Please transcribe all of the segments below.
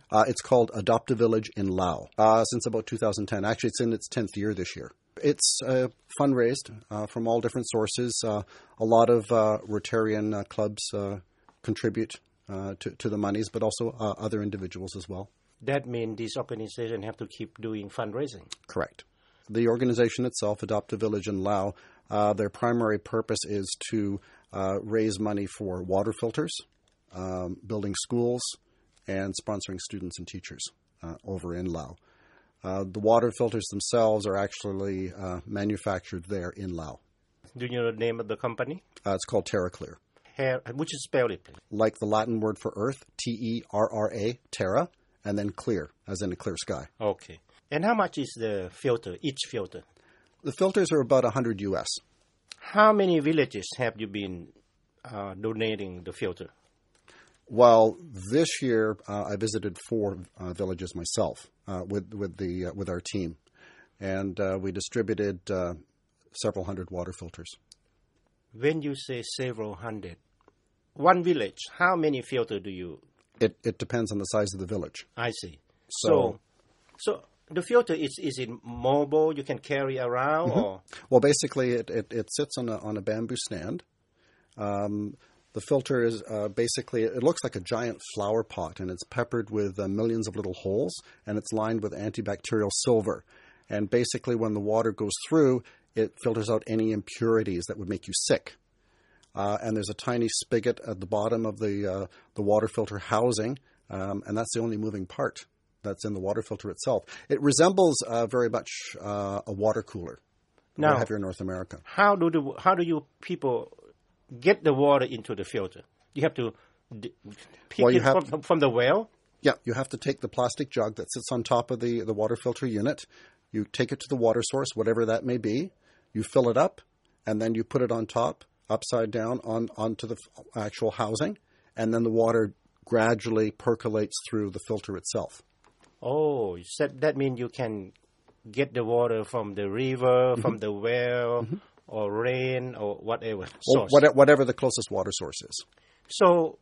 It's called Adopt a Village in Lao since about 2010. Actually, it's in its 10th year this year. It's fundraised from all different sources. A lot of Rotarian clubs contribute to the monies, but also other individuals as well. That means this organization have to keep doing fundraising? Correct. The organization itself, Adopt a Village in Lao, their primary purpose is to raise money for water filters, building schools, and sponsoring students and teachers over in Lao. The water filters themselves are actually manufactured there in Lao. Do you know the name of the company? It's called TerraClear. Would you spell it, please? Like the Latin word for earth, Terra, Terra, and then clear, as in a clear sky. Okay. And how much is the filter, each filter? The filters are about $100 US. How many villages have you been donating the filter? Well, this year I visited 4 villages myself with our team, and we distributed several hundred water filters. When you say several hundred, one village, how many filters do you? It depends on the size of the village. I see. So the filter is it mobile? You can carry around, mm-hmm. or? Well, basically, it sits on a bamboo stand. The filter is basically, it looks like a giant flower pot, and it's peppered with millions of little holes, and it's lined with antibacterial silver. And basically, when the water goes through, it filters out any impurities that would make you sick. And there's a tiny spigot at the bottom of the water filter housing, and that's the only moving part that's in the water filter itself. It resembles very much a water cooler that we have here in North America. How do you people get the water into the filter? You have to pick it from the well? Yeah, you have to take the plastic jug that sits on top of the water filter unit. You take it to the water source, whatever that may be. You fill it up, and then you put it on top, upside down, onto the actual housing, and then the water gradually percolates through the filter itself. Oh, that means you can get the water from the river, from the well, or rain, or whatever source. Whatever the closest water source is. So,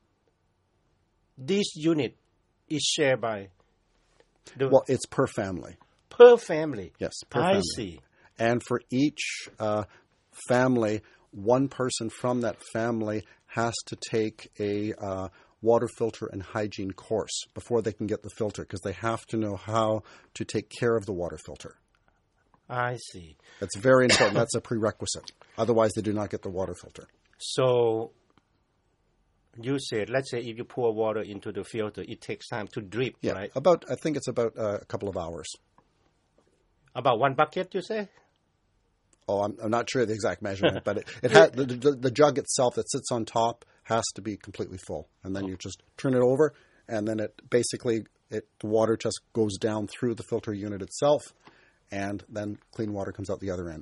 this unit is shared by Well, it's per family. Per family? Yes, per family. I see. And for each family, one person from that family has to take a water filter and hygiene course before they can get the filter, because they have to know how to take care of the water filter. I see. That's very important. That's a prerequisite. Otherwise, they do not get the water filter. So, you said, let's say if you pour water into the filter, it takes time to drip, right? I think it's about a couple of hours. About 1 bucket, you say? Oh, I'm not sure the exact measurement, but it has, the jug itself that sits on top has to be completely full. And then you just turn it over, and then the water just goes down through the filter unit itself, and then clean water comes out the other end.